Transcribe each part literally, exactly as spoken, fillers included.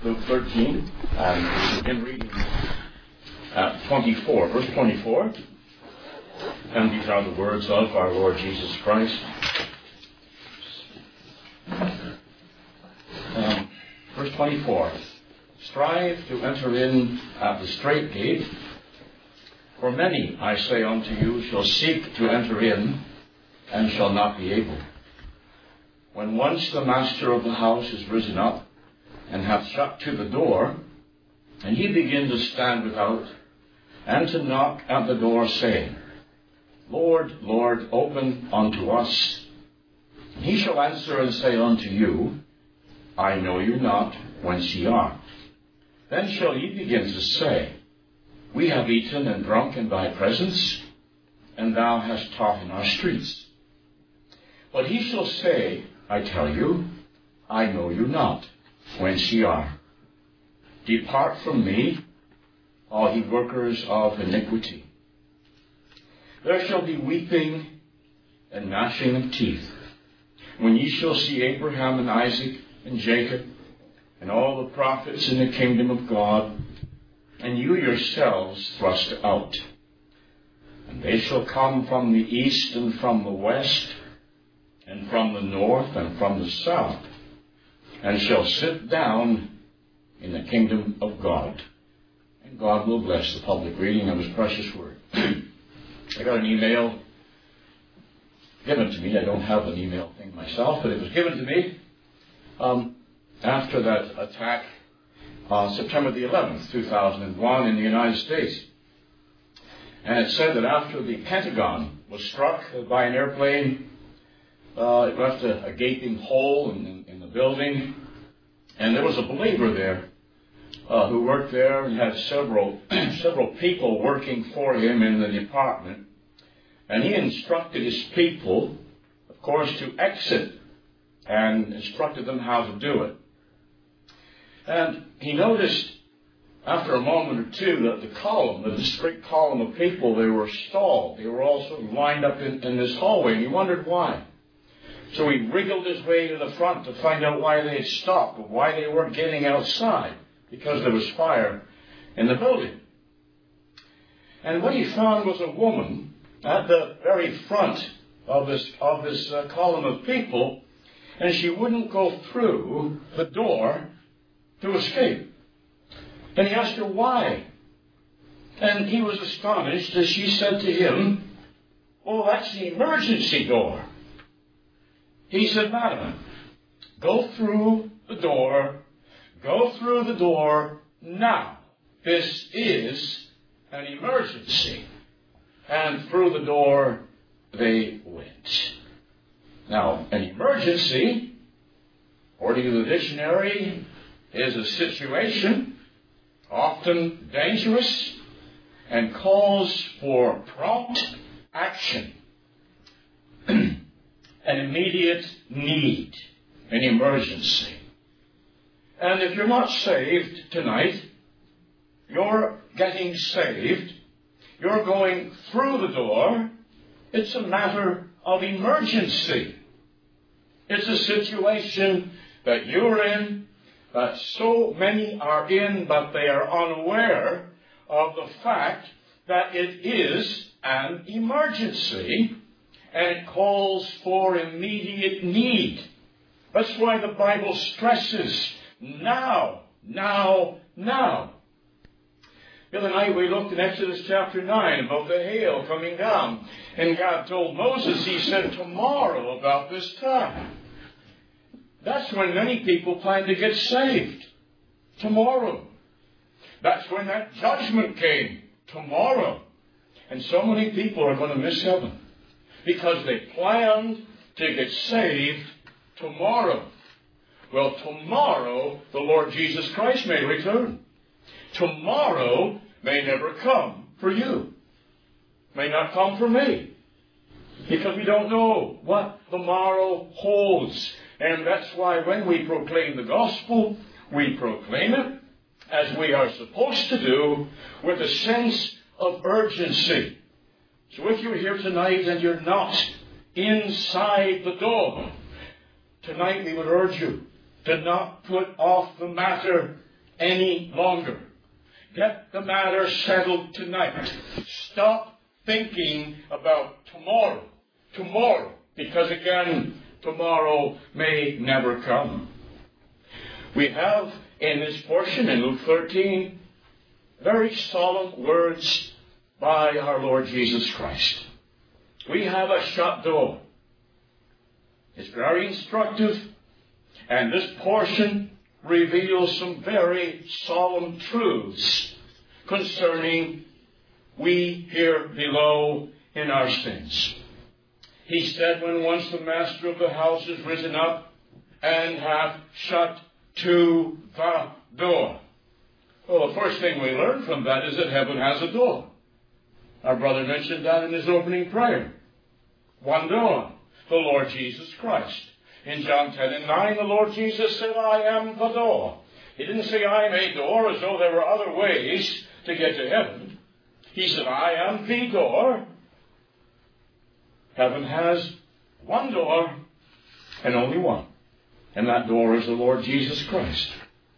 Luke thirteen, and we begin reading at twenty-four, verse twenty-four. And these are the words of our Lord Jesus Christ. Um, verse twenty-four. Strive to enter in at the strait gate, for many, I say unto you, shall seek to enter in, and shall not be able. When once the master of the house is risen up, and hath shut to the door, and ye begin to stand without, and to knock at the door, saying, Lord, Lord, open unto us. He shall answer and say unto you, I know you not, whence ye are. Then shall ye begin to say, We have eaten and drunk in thy presence, and thou hast taught in our streets. But he shall say, I tell you, I know you not, whence ye are. Depart from me, all ye workers of iniquity. There shall be weeping and gnashing of teeth, when ye shall see Abraham and Isaac and Jacob and all the prophets in the kingdom of God, and you yourselves thrust out. And they shall come from the east and from the west, and from the north and from the south, and shall sit down in the kingdom of God. And God will bless the public reading of his precious word. I got an email given to me. I don't have an email thing myself, but it was given to me um, after that attack on September the eleventh, two thousand one in the United States. And it said that after the Pentagon was struck by an airplane, uh, it left a, a gaping hole in, in, in the building. And there was a believer there uh, who worked there and had several, several people working for him in the department. And he instructed his people, of course, to exit, and instructed them how to do it. And he noticed after a moment or two that the column, the discrete column of people, they were stalled. They were all sort of lined up in, in this hallway, and he wondered why. So he wriggled his way to the front to find out why they had stopped, or why they weren't getting outside, because there was fire in the building. And what he found was a woman at the very front of this, of this uh, column of people, and she wouldn't go through the door to escape. And he asked her why. And he was astonished as she said to him, Oh, that's the emergency door. He said, Madam, go through the door. Go through the door now. This is an emergency. And through the door they went. Now, an emergency, according to the dictionary, is a situation often dangerous and calls for prompt action, an immediate need, an emergency. And if you're not saved tonight, you're getting saved, you're going through the door, it's a matter of emergency. It's a situation that you're in, that so many are in, but they are unaware of the fact that it is an emergency, and it calls for immediate need. That's why the Bible stresses now, now, now. The other night we looked in Exodus chapter nine about the hail coming down, and God told Moses, he said, tomorrow about this time. That's when many people plan to get saved. Tomorrow. That's when that judgment came. Tomorrow. And so many people are going to miss heaven because they planned to get saved tomorrow. Well, tomorrow the Lord Jesus Christ may return. Tomorrow may never come for you. May not come for me. Because we don't know what the morrow holds. And that's why when we proclaim the gospel, we proclaim it as we are supposed to do with a sense of urgency. So if you're here tonight and you're not inside the door, tonight we would urge you to not put off the matter any longer. Get the matter settled tonight. Stop thinking about tomorrow. Tomorrow. Because again, tomorrow may never come. We have in this portion in Luke thirteen very solemn words by our Lord Jesus Christ. We have a shut door. It's very instructive, and this portion reveals some very solemn truths concerning we here below in our sins. He said, when once the master of the house is risen up and hath shut to the door. Well, the first thing we learn from that is that heaven has a door. Our brother mentioned that in his opening prayer. One door, the Lord Jesus Christ. In John ten and nine, the Lord Jesus said, I am the door. He didn't say, I am a door, as though there were other ways to get to heaven. He said, I am the door. Heaven has one door, and only one. And that door is the Lord Jesus Christ.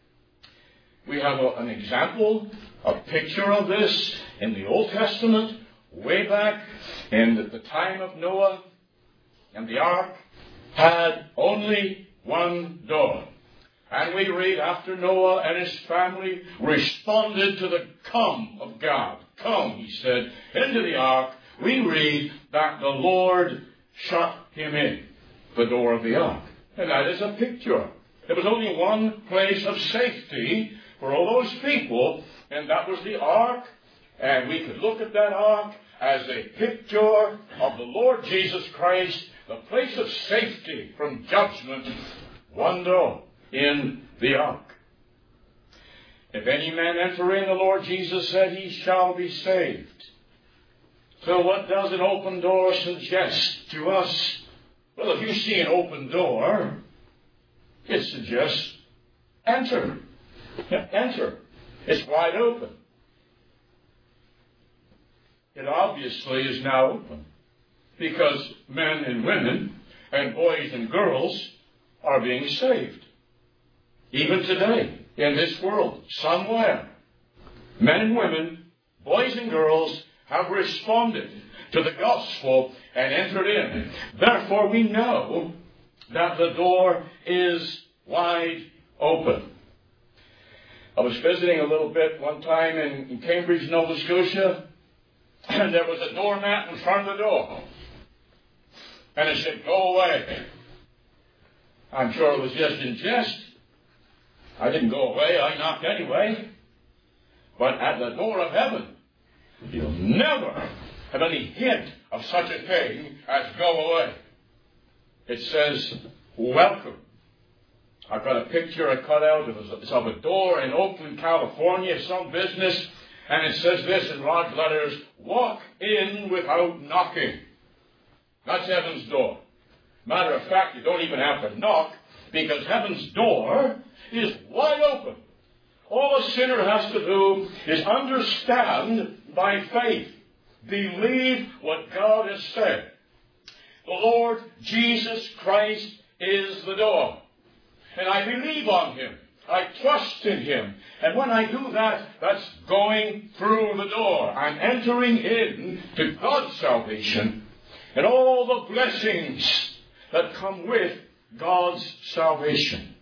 We have a, an example, a picture of this in the Old Testament, way back in the time of Noah, and the ark had only one door. And we read, after Noah and his family responded to the come of God. Come, he said, into the ark. We read that the Lord shut him in, the door of the ark. And that is a picture. There was only one place of safety for all those people, and that was the ark. And we could look at that ark as a picture of the Lord Jesus Christ, the place of safety from judgment. One door in the ark. If any man enter in, the Lord Jesus said, he shall be saved. So what does an open door suggest to us? Well, if you see an open door, it suggests enter. Enter. It's wide open. It obviously is now open because men and women and boys and girls are being saved. Even today, in this world, somewhere, men and women, boys and girls have responded to the gospel and entered in. Therefore, we know that the door is wide open. I was visiting a little bit one time in, in Cambridge, Nova Scotia, and there was a doormat in front of the door. And it said, go away. I'm sure it was just in jest. I didn't go away. I knocked anyway. But at the door of heaven, you'll never have any hint of such a thing as go away. It says, welcome. I've got a picture I cut out of a door in Oakland, California, some business, and it says this in large letters, walk in without knocking. That's heaven's door. Matter of fact, you don't even have to knock, because heaven's door is wide open. All a sinner has to do is understand by faith, believe what God has said. The Lord Jesus Christ is the door. And I believe on Him. I trust in Him. And when I do that, that's going through the door. I'm entering in to God's salvation and all the blessings that come with God's salvation.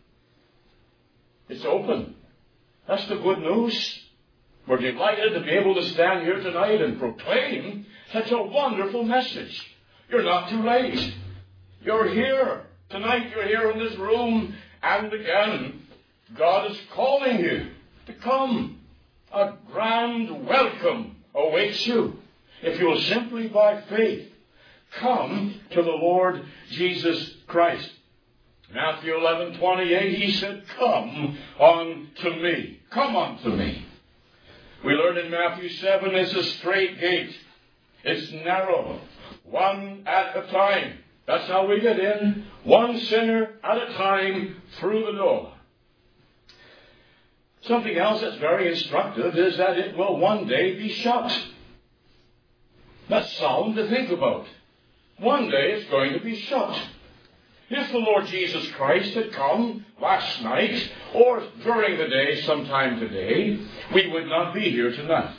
It's open. That's the good news. We're delighted to be able to stand here tonight and proclaim such a wonderful message. You're not too late. You're here. Tonight you're here in this room. And again, God is calling you to come. A grand welcome awaits you. If you'll simply by faith come to the Lord Jesus Christ. Matthew eleven twenty-eight, He said, come unto me. Come unto me. We learn in Matthew seven, it's a straight gate. It's narrow. One at a time. That's how we get in. One sinner at a time through the door. Something else that's very instructive is that it will one day be shut. That's solemn to think about. One day it's going to be shut. If the Lord Jesus Christ had come last night or during the day sometime today, we would not be here tonight.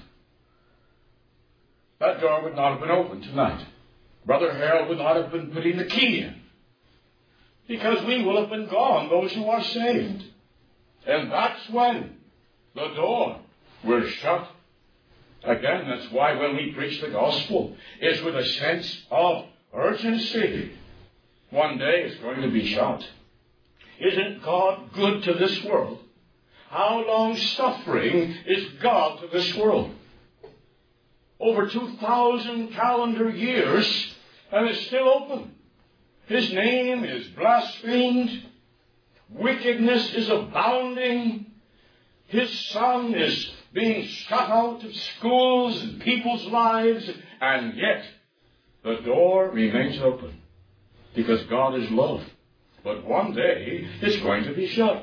That door would not have been open tonight. Brother Harold would not have been putting the key in. Because we will have been gone, those who are saved. And that's when the door will shut. Again, that's why when we preach the gospel, it's with a sense of urgency. One day it's going to be shut. Isn't God good to this world? How long suffering is God to this world? Over two thousand calendar years, and it's still open. His name is blasphemed. Wickedness is abounding. His Son is being shut out of schools and people's lives, and yet the door remains open because God is love. But one day it's going to be shut.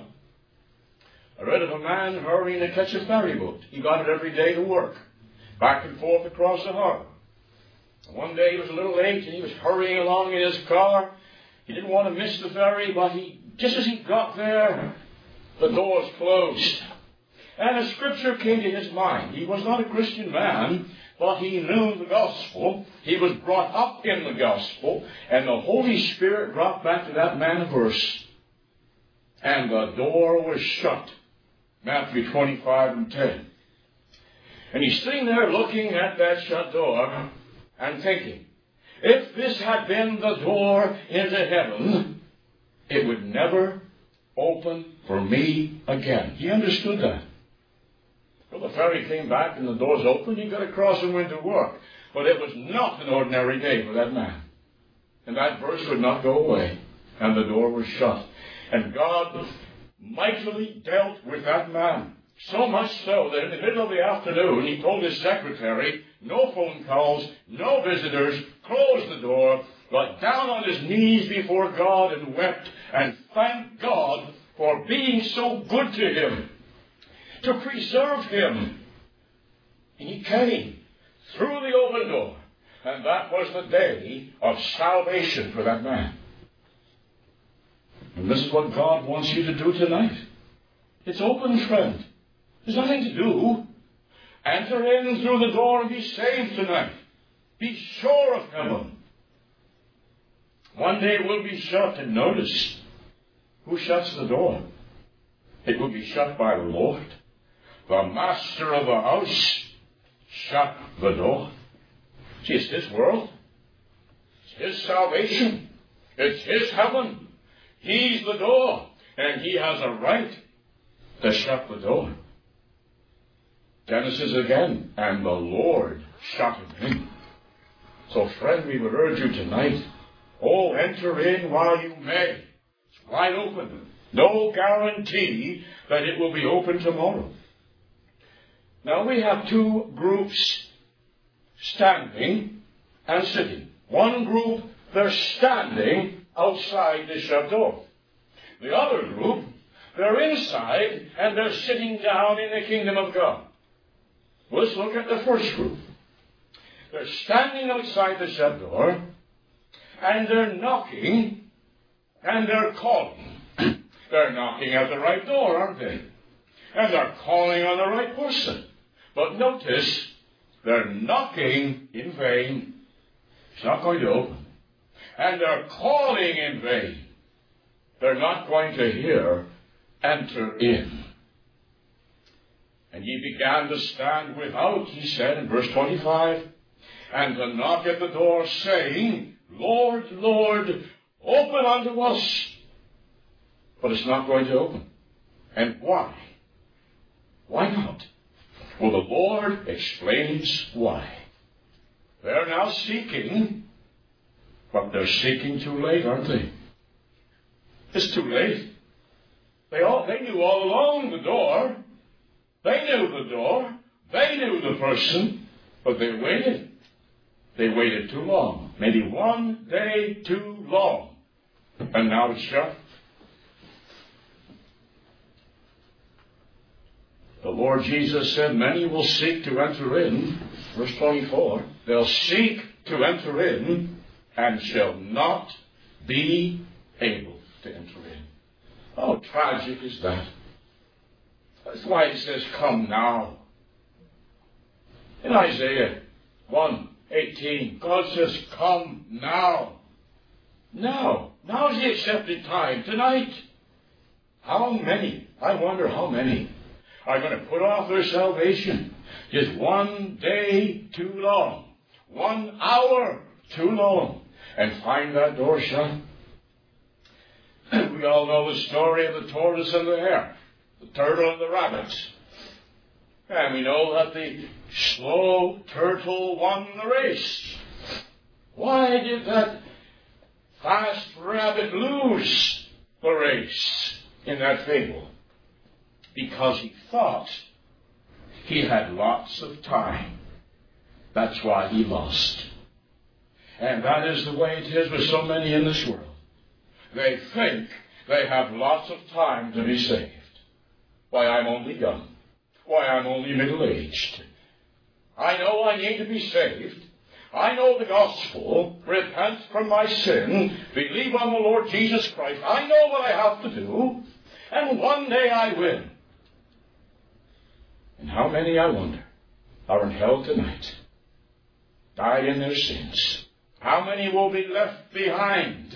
I read of a man hurrying to catch a ferry boat. He got it every day to work, back and forth across the harbor. One day he was a little late and he was hurrying along in his car. He didn't want to miss the ferry, but he, just as he got there, the doors closed. And a scripture came to his mind. He was not a Christian man, but he knew the gospel. He was brought up in the gospel, and the Holy Spirit brought back to that man a verse. And the door was shut. Matthew twenty-five and ten. And he's sitting there looking at that shut door and thinking, if this had been the door into heaven, it would never open for me again. He understood that. Well, the ferry came back and the doors opened. He got across and went to work. But it was not an ordinary day for that man. And that verse would not go away. And the door was shut. And God mightily dealt with that man. So much so that in the middle of the afternoon, he told his secretary, no phone calls, no visitors, close the door, got down on his knees before God and wept and thanked God for being so good to him, to preserve him. And he came through the open door, and that was the day of salvation for that man. And this is what God wants you to do tonight. It's open, friend. There's nothing to do. Enter in through the door and be saved tonight. Be sure of heaven. One day it will be shut, and notice who shuts the door. It will be shut by the Lord. The master of the house shut the door. See, it's his world. It's his salvation. It's his heaven. He's the door, and he has a right to shut the door. Genesis again, and the Lord shut him in. So, friend, we would urge you tonight, oh, enter in while you may. It's wide open. No guarantee that it will be open tomorrow. Now, we have two groups standing and sitting. One group, they're standing outside the shut door. The other group, they're inside and they're sitting down in the kingdom of God. Let's look at the first group. They're standing outside the shut door, and they're knocking, and they're calling. They're knocking at the right door, aren't they? And they're calling on the right person. But notice, they're knocking in vain. It's not going to open. And they're calling in vain. They're not going to hear, enter in. And ye began to stand without, he said in verse twenty-five, and to knock at the door, saying, Lord, Lord, open unto us. But it's not going to open. And why? Why not? Well, the Lord explains why. They're now seeking, but they're seeking too late, aren't they? It's too late. They all they knew all along the door. They knew the door. They knew the person. But they waited. They waited too long. Maybe one day too long. And now it's shut. The Lord Jesus said, many will seek to enter in. Verse twenty-four. They'll seek to enter in and shall not be able to enter in. How tragic is that? That's why it says, come now. In Isaiah one eighteen, God says, come now. Now. Now's the accepted time, tonight. How many, I wonder how many, are going to put off their salvation just one day too long, one hour too long, and find that door shut? We all know the story of the tortoise and the hare, the turtle and the rabbits. And we know that the slow turtle won the race. Why did that fast rabbit lose the race in that fable? Because he thought he had lots of time. That's why he lost. And that is the way it is with so many in this world. They think they have lots of time to be saved. Why, I'm only young. Why, I'm only middle-aged. I know I need to be saved. I know the gospel. Repent from my sin. Believe on the Lord Jesus Christ. I know what I have to do. And one day I will. And how many, I wonder, are in hell tonight? Died in their sins. How many will be left behind?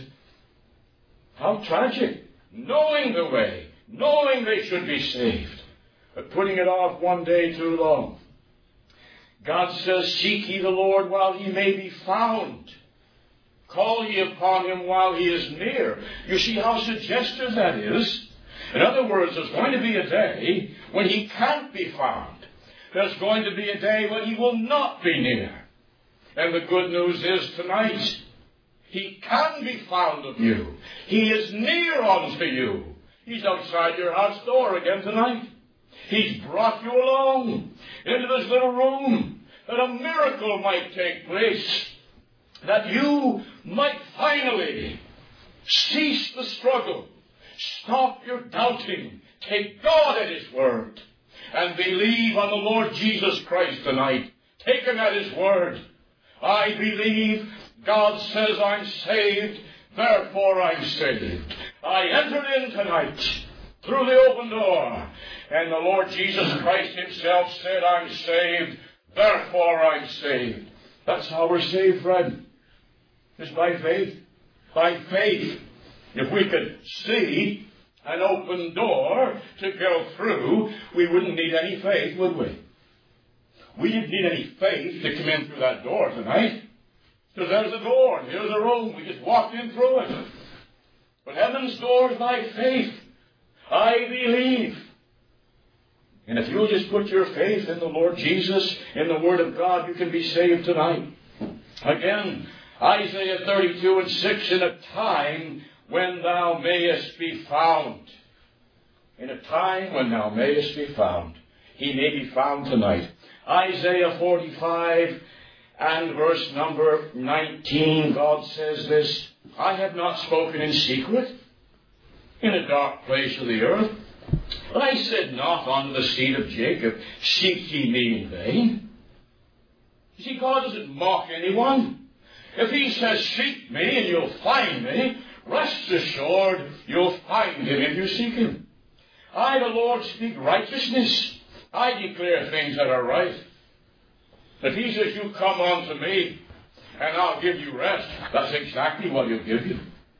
How tragic. Knowing the way. Knowing they should be saved. But putting it off one day too long. God says, seek ye the Lord while he may be found. Call ye upon him while he is near. You see how suggestive that is? In other words, there's going to be a day when he can't be found. There's going to be a day when he will not be near. And the good news is tonight, he can be found of you. He is near unto you. He's outside your house door again tonight. He's brought you along into this little room that a miracle might take place, that you might finally cease the struggle, stop your doubting, take God at his word, and believe on the Lord Jesus Christ tonight. Take him at his word. I believe God says I'm saved, therefore I'm saved. I entered in tonight through the open door, and the Lord Jesus Christ himself said, I'm saved, therefore I'm saved. That's how we're saved, friend. It's by faith. By faith. If we could see an open door to go through, we wouldn't need any faith, would we? We didn't need any faith to come in through that door tonight. Because there's a door, and here's a room. We just walked in through it. But heaven's door is by faith. I believe. And if you'll just put your faith in the Lord Jesus, in the Word of God, you can be saved tonight. Again, Isaiah thirty-two and six, in a time when thou mayest be found. In a time when thou mayest be found. He may be found tonight. Isaiah forty-five and verse number nineteen, God says this, I have not spoken in secret in a dark place of the earth. But I said not unto the seed of Jacob, seek ye me in vain. You see, God doesn't mock anyone. If he says, seek me and you'll find me, rest assured you'll find him if you seek him. I, the Lord, speak righteousness. I declare things that are right. If he says, you come unto me and I'll give you rest, that's exactly what he'll give you.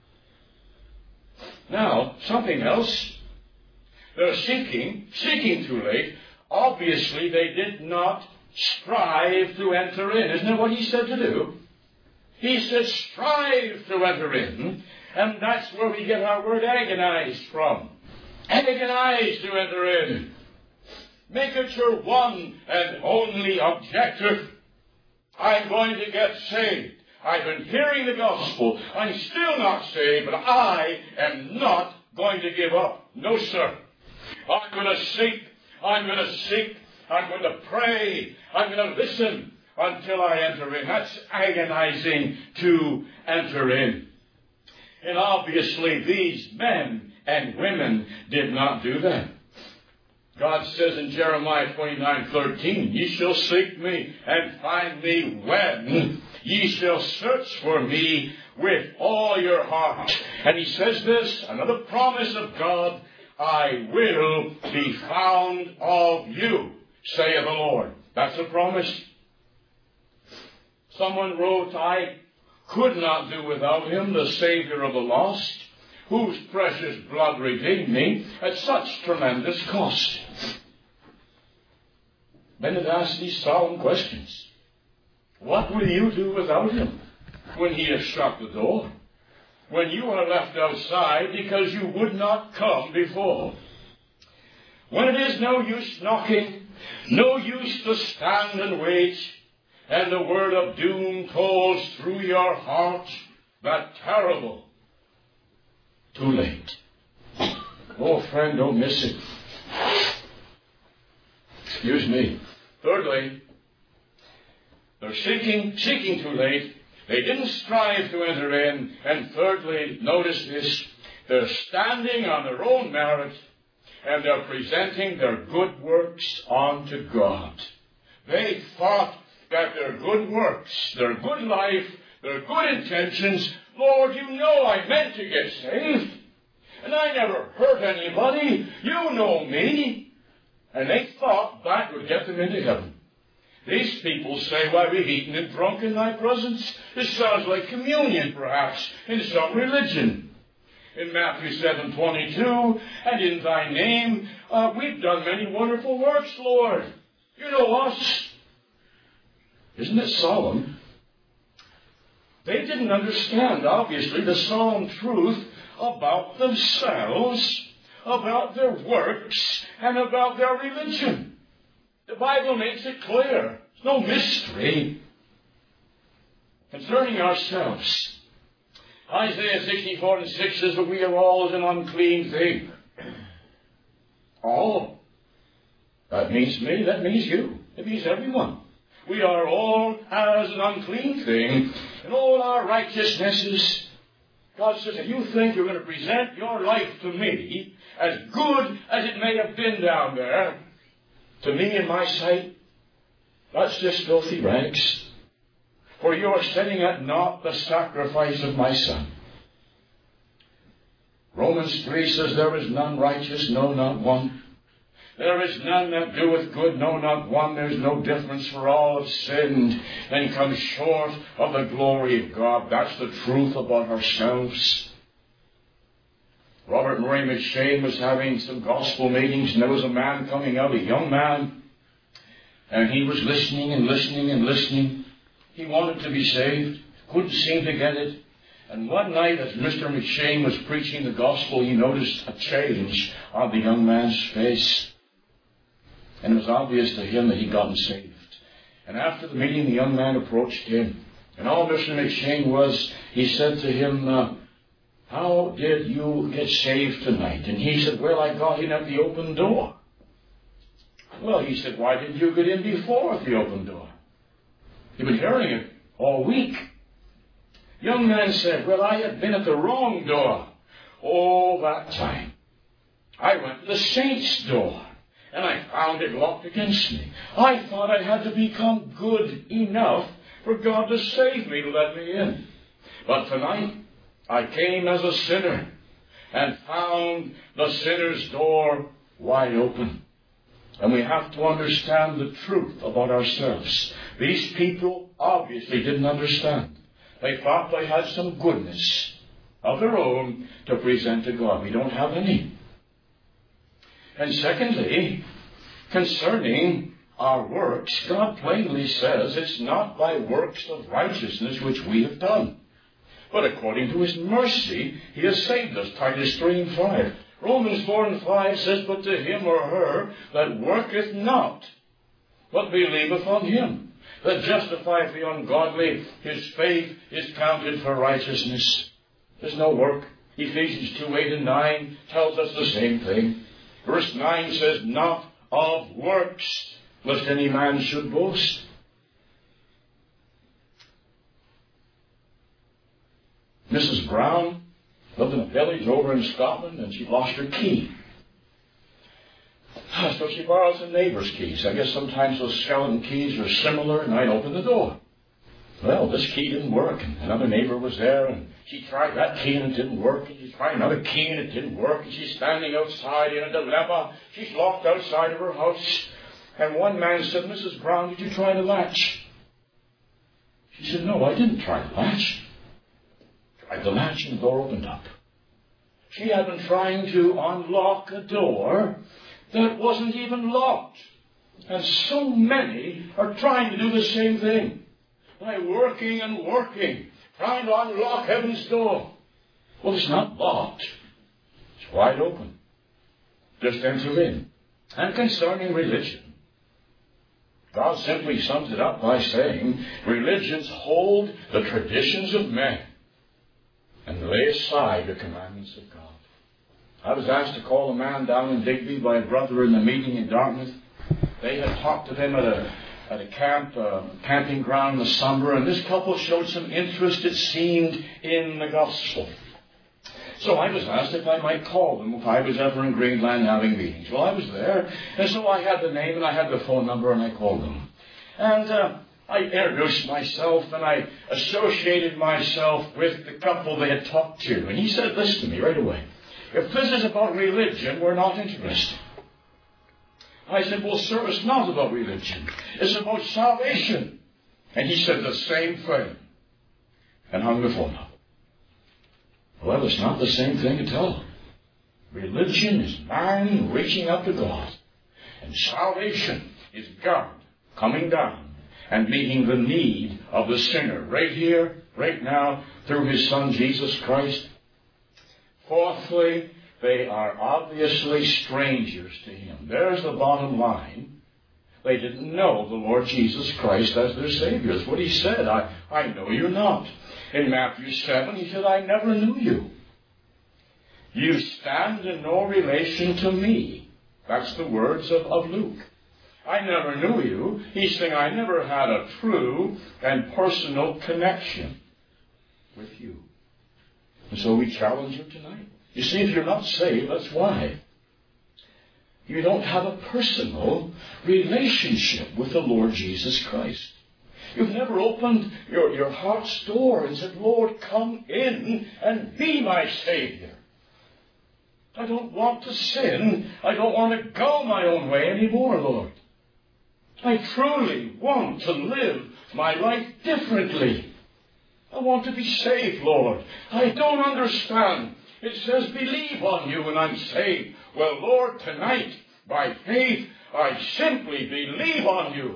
Now, something else. They're seeking, seeking too late. Obviously, they did not strive to enter in. Isn't that what he said to do? He said, strive to enter in. And that's where we get our word agonized from. Agonize to enter in. Make it your one and only objective. I'm going to get saved. I've been hearing the gospel. I'm still not saved, but I am not going to give up. No, sir. I'm going to seek. I'm going to seek. I'm going to pray. I'm going to listen until I enter in. That's agonizing to enter in. And obviously these men and women did not do that. God says in Jeremiah twenty-nine thirteen, ye shall seek me and find me when ye shall search for me with all your heart. And he says this, another promise of God, I will be found of you, saith the Lord. That's a promise. Someone wrote, I could not do without him, the Savior of the lost, whose precious blood redeemed me at such tremendous cost. Bennett asked these solemn questions. What will you do without him when he has shut the door? When you are left outside because you would not come before? When it is no use knocking, no use to stand and wait, and the word of doom tolls through your heart, that terrible, too late. Oh, friend, don't miss it. Excuse me. Thirdly, they're seeking, seeking too late. They didn't strive to enter in. And thirdly, notice this, they're standing on their own merit and they're presenting their good works unto God. They thought that their good works, their good life, their good intentions, Lord, you know I meant to get saved. And I never hurt anybody. You know me. And they thought that would get them into heaven. These people say, why, we've eaten and drunk in thy presence. This sounds like communion, perhaps, in some religion. In Matthew seven twenty-two, and in thy name, uh, we've done many wonderful works, Lord. You know us. Isn't it solemn? They didn't understand, obviously, the solemn truth about themselves, about their works, and about their religion. The Bible makes it clear. There's no mystery concerning ourselves. Isaiah sixty-four and six says that we are all as an unclean thing. All. That means me, that means you. It means everyone. We are all as an unclean thing, and all our righteousnesses. God says, if you think you're going to present your life to me, as good as it may have been down there, to me in my sight, that's just filthy rags. For you are setting at naught the sacrifice of my Son. Romans three says, there is none righteous, no, not one. There is none that doeth good, no, not one. There's no difference, for all have sinned and come short of the glory of God. That's the truth about ourselves. Robert Murray McShane was having some gospel meetings, and there was a man coming out, a young man, and he was listening and listening and listening. He wanted to be saved, couldn't seem to get it. And one night, as Mister McShane was preaching the gospel, he noticed a change on the young man's face. And it was obvious to him that he'd gotten saved. And after the meeting, the young man approached him. And all Mister McShane was, he said to him, uh, how did you get saved tonight? And he said, well, I got in at the open door. Well, he said, why didn't you get in before at the open door? You've been hearing it all week. Young man said, well, I had been at the wrong door all that time. I went to the saint's door, and I found it locked against me. I thought I had to become good enough for God to save me, to let me in. But tonight, I came as a sinner and found the sinner's door wide open. And we have to understand the truth about ourselves. These people obviously didn't understand. They thought they had some goodness of their own to present to God. We don't have any. And secondly, concerning our works, God plainly says it's not by works of righteousness which we have done, but according to his mercy, he has saved us. Titus three and five. Romans four and five says, but to him or her that worketh not, but believeth on him that justifieth the ungodly, his faith is counted for righteousness. There's no work. Ephesians two, eight and nine tells us the same thing. Verse nine says, not of works, lest any man should boast. Missus Brown lived in a village over in Scotland, and she lost her key. So she borrows the neighbor's keys. I guess sometimes those skeleton keys are similar, and I'd open the door. Well, this key didn't work, and another neighbor was there, and she tried that key and it didn't work, and she tried another key and it didn't work, and she's standing outside in a dilemma. She's locked outside of her house. And one man said, Missus Brown, did you try the latch? She said, no, I didn't try the latch. Tried the latch and the door opened up. She had been trying to unlock a door that wasn't even locked. And so many are trying to do the same thing. By working and working, trying to unlock heaven's door. Well, it's not locked. It's wide open. Just enter in. And concerning religion, God simply sums it up by saying, religions hold the traditions of men and lay aside the commandments of God. I was asked to call a man down in Digby by a brother in the meeting in Dartmouth. They had talked to him at a at a camp, uh, camping ground in the summer, and this couple showed some interest, it seemed, in the gospel. So I was asked if I might call them if I was ever in Greenland having meetings. Well, I was there, and so I had the name and I had the phone number, and I called them. And uh, I introduced myself, and I associated myself with the couple they had talked to. And he said this to me right away. If this is about religion, we're not interested. I said, well, sir, it's not about religion. It's about salvation. And he said the same thing. And hung the phone up. Well, it's not the same thing at all. Religion is man reaching up to God. And salvation is God coming down and meeting the need of the sinner right here, right now, through his Son, Jesus Christ. Fourthly, they are obviously strangers to him. There's the bottom line. They didn't know the Lord Jesus Christ as their Savior. That's what he said. I, I know you not. In Matthew seven, he said, I never knew you. You stand in no relation to me. That's the words of, of Luke. I never knew you. He's saying, I never had a true and personal connection with you. And so we challenge you tonight. You see, if you're not saved, that's why. You don't have a personal relationship with the Lord Jesus Christ. You've never opened your, your heart's door and said, Lord, come in and be my Savior. I don't want to sin. I don't want to go my own way anymore, Lord. I truly want to live my life differently. I want to be saved, Lord. I don't understand. It says, believe on you and I'm saved. Well, Lord, tonight, by faith, I simply believe on you.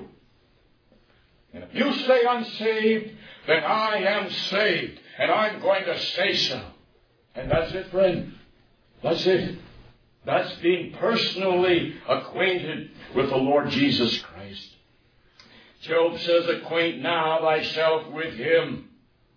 And if you say I'm saved, then I am saved. And I'm going to say so. And that's it, friend. That's it. That's being personally acquainted with the Lord Jesus Christ. Job says, acquaint now thyself with him.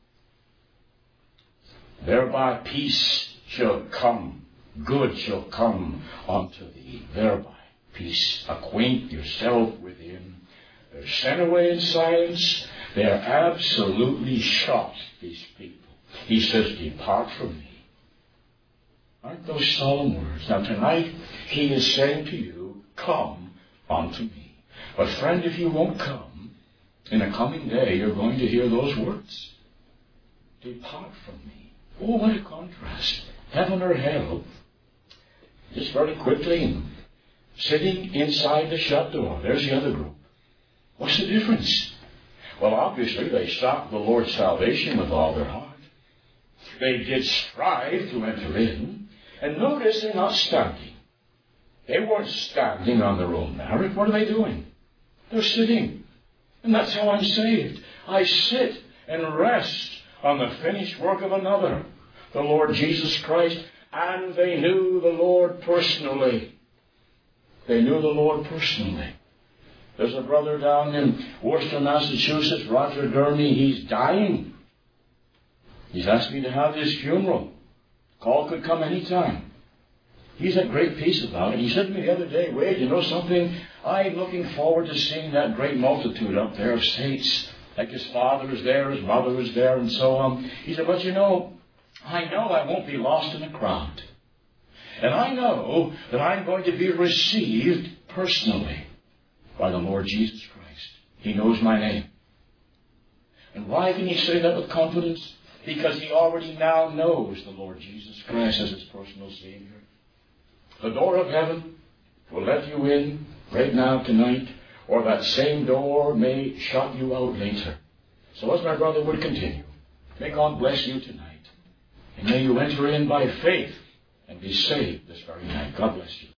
Thereby peace shall come, good shall come unto thee. Thereby peace. Acquaint yourself with him. They're sent away in silence. They are absolutely shocked, these people. He says, depart from me. Aren't those solemn words? Now tonight, he is saying to you, come unto me. But friend, if you won't come, in a coming day, you're going to hear those words. Depart from me. Oh, what a contrast. Heaven or hell. Just very quickly, and sitting inside the shut door. There's the other group. What's the difference? Well, obviously, they sought the Lord's salvation with all their heart. They did strive to enter in. And notice they're not standing. They weren't standing on their own merit. What are they doing? They're sitting. And that's how I'm saved. I sit and rest on the finished work of another, the Lord Jesus Christ. And they knew the Lord personally. They knew the Lord personally. There's a brother down in Worcester, Massachusetts, Roger Gurney. He's dying. He's asked me to have his funeral. Call could come any time. He's at great peace about it. He said to me the other day, Wade, you know something? I'm looking forward to seeing that great multitude up there of saints. Like his father is there, his mother is there, and so on. He said, but you know, I know I won't be lost in the crowd. And I know that I'm going to be received personally by the Lord Jesus Christ. He knows my name. And why can he say that with confidence? Because he already now knows the Lord Jesus Christ as his personal Savior. The door of heaven will let you in right now tonight, or that same door may shut you out later. So as my brother would continue, may God bless you tonight. And may you enter in by faith and be saved this very night. God bless you.